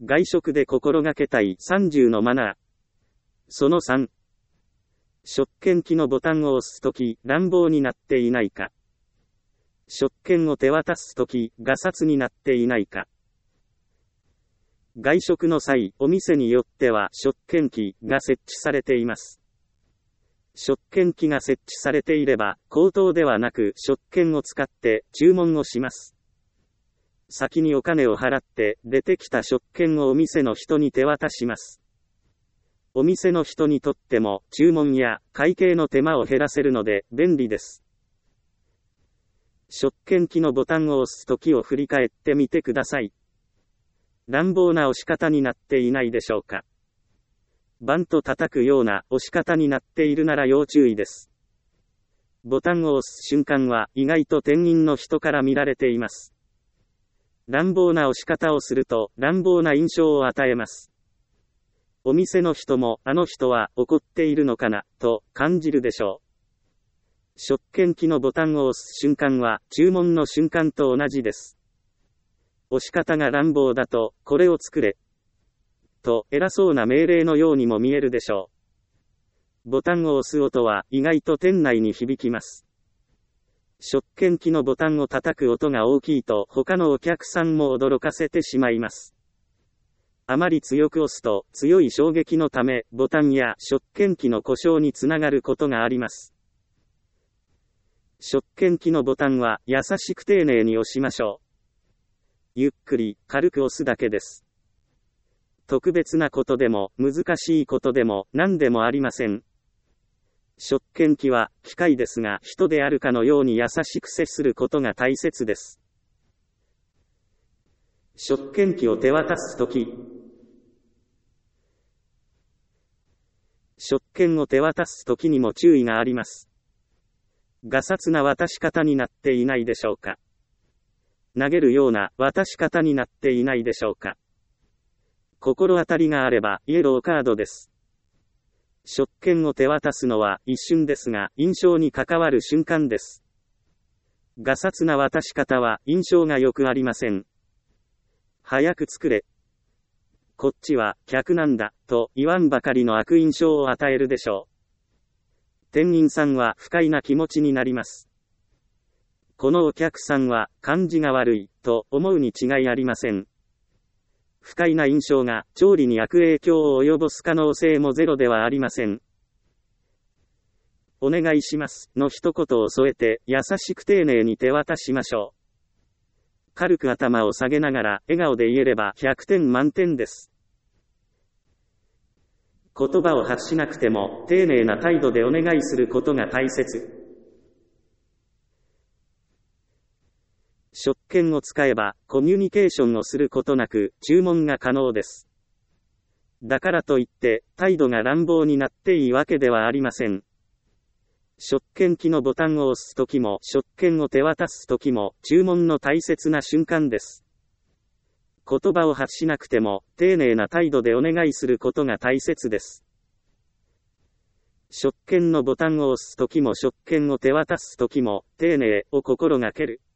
外食で心がけたい30のマナー。その3。食券機のボタンを押すとき、乱暴になっていないか。食券を手渡すとき、がさつになっていないか。外食の際、お店によっては食券機が設置されています。食券機が設置されていれば、口頭ではなく食券を使って注文をします。先にお金を払って出てきた食券をお店の人に手渡します。お店の人にとっても注文や会計の手間を減らせるので便利です。食券機のボタンを押すときを振り返ってみてください。乱暴な押し方になっていないでしょうか。バンと叩くような押し方になっているなら要注意です。ボタンを押す瞬間は意外と店員の人から見られています。乱暴な押し方をすると乱暴な印象を与えます。お店の人もあの人は怒っているのかなと感じるでしょう。食券機のボタンを押す瞬間は注文の瞬間と同じです。押し方が乱暴だとこれを作れと偉そうな命令のようにも見えるでしょう。ボタンを押す音は意外と店内に響きます。食券機のボタンを叩く音が大きいと他のお客さんも驚かせてしまいます。あまり強く押すと強い衝撃のためボタンや食券機の故障につながることがあります。食券機のボタンは優しく丁寧に押しましょう。ゆっくり軽く押すだけです。特別なことでも難しいことでも何でもありません。食券機は機械ですが人であるかのように優しく接することが大切です。食券機を手渡すとき、食券を手渡すときにも注意があります。がさつな渡し方になっていないでしょうか。投げるような渡し方になっていないでしょうか。心当たりがあればイエローカードです。食券を手渡すのは一瞬ですが印象に関わる瞬間です。がさつな渡し方は印象が良くありません。早く作れ。こっちは客なんだと言わんばかりの悪印象を与えるでしょう。店員さんは不快な気持ちになります。このお客さんは感じが悪いと思うに違いありません。不快な印象が調理に悪影響を及ぼす可能性もゼロではありません。お願いしますの一言を添えて優しく丁寧に手渡しましょう。軽く頭を下げながら笑顔で言えれば100点満点です。言葉を発しなくても丁寧な態度でお願いすることが大切。食券を使えばコミュニケーションをすることなく注文が可能です。だからといって態度が乱暴になっていいわけではありません。食券機のボタンを押すときも食券を手渡すときも注文の大切な瞬間です。言葉を発しなくても丁寧な態度でお願いすることが大切です。食券のボタンを押すときも食券を手渡すときも丁寧を心がける。